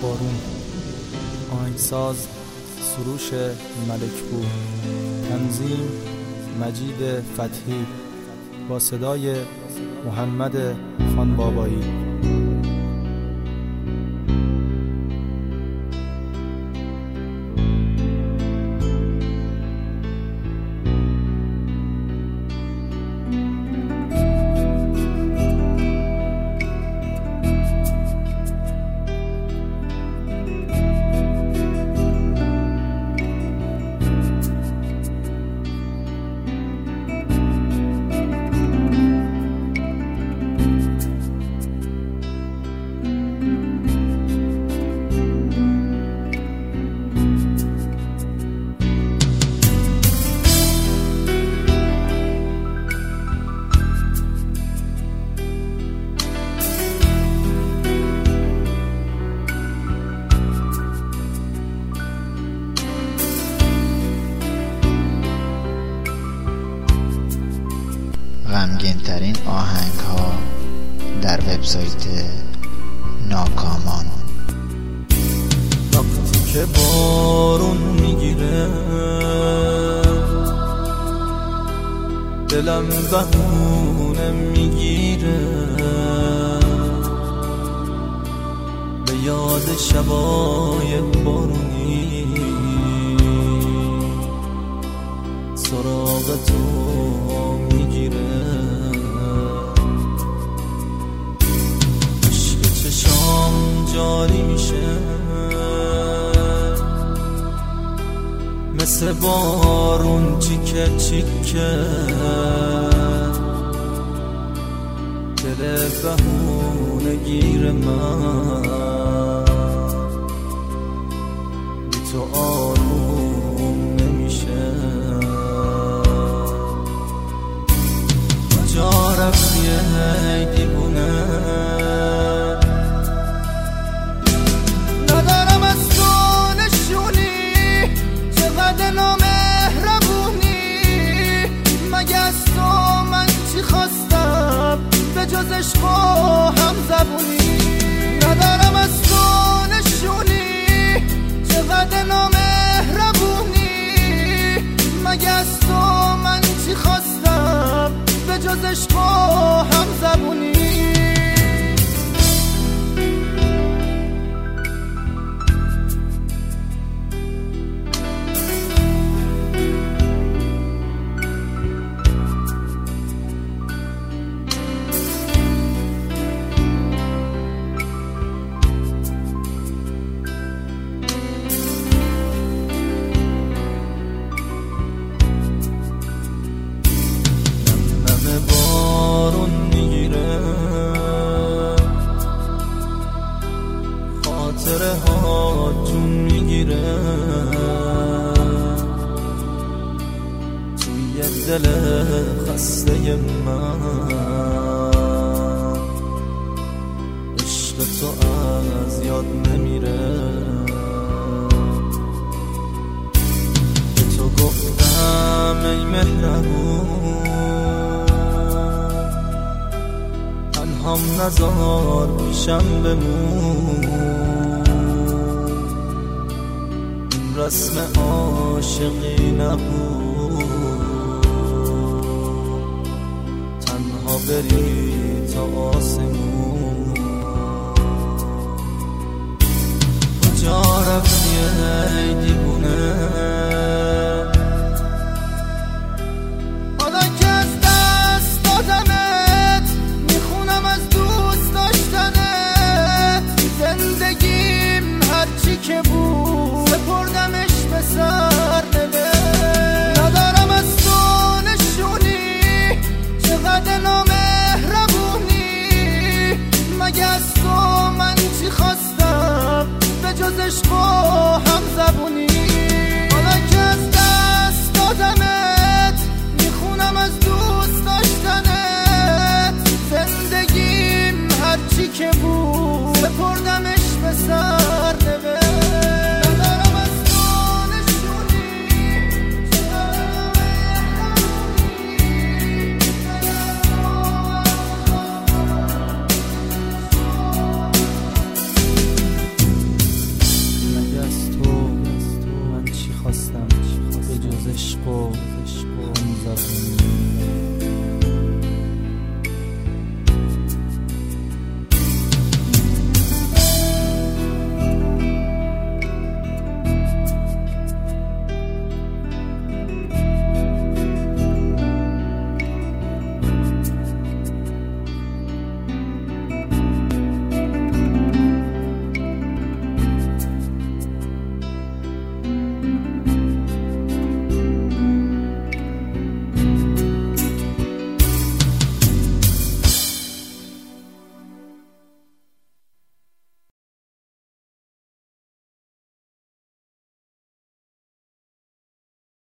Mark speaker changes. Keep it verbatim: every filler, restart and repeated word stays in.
Speaker 1: بارون. آهنگساز سروش ملکپور. تنظیم مجید فتحی با صدای محمد خانبابایی.
Speaker 2: غمگین ترین آهنگ ها در وبسایت ناکامان.
Speaker 3: وقتی که بارون میگیره دلم بهونه میگیره، به یاد شبای بارونی سراغ تو میگیره. عشق چشام جاری میشه مثل بارون چیکه چیکه، دل بهونه گیر من بی تو آروم نمیشه. کجا رفتی ای دیوونه؟ ندارم از تو نشونی، چقدر نامهربونی، مگه از تو من چی خواستم به جز عشق و همزبونی؟ ندارم از تو نشونی، چقدر نامهربونی، مگه از تو من چی خواستم به جز عشق و همزبونی؟ بارون میگیره خاطره ها جون میگیره، توی دل خسته من عشق تو از یاد نمیره. به تو گفتم ای مهربون هم نزار پیشم بمون، این رسم عاشقی نبود تنها بری تا آسمون. کجا رفتی ای دیوونه؟ حالا که از دست دادمت میخونم از دوست داشتنت، زندگیم هرچی که بود سپردمش به سرنوشت. ندارم از تو نشونی، چقدر نامهربونی، مگه از تو من چی خواستم به جز عشق و همزبونی؟ حالا که از دست دادمت میخونم از دوست داشتنت، زندگیم هرچی که بود سپردمش به سر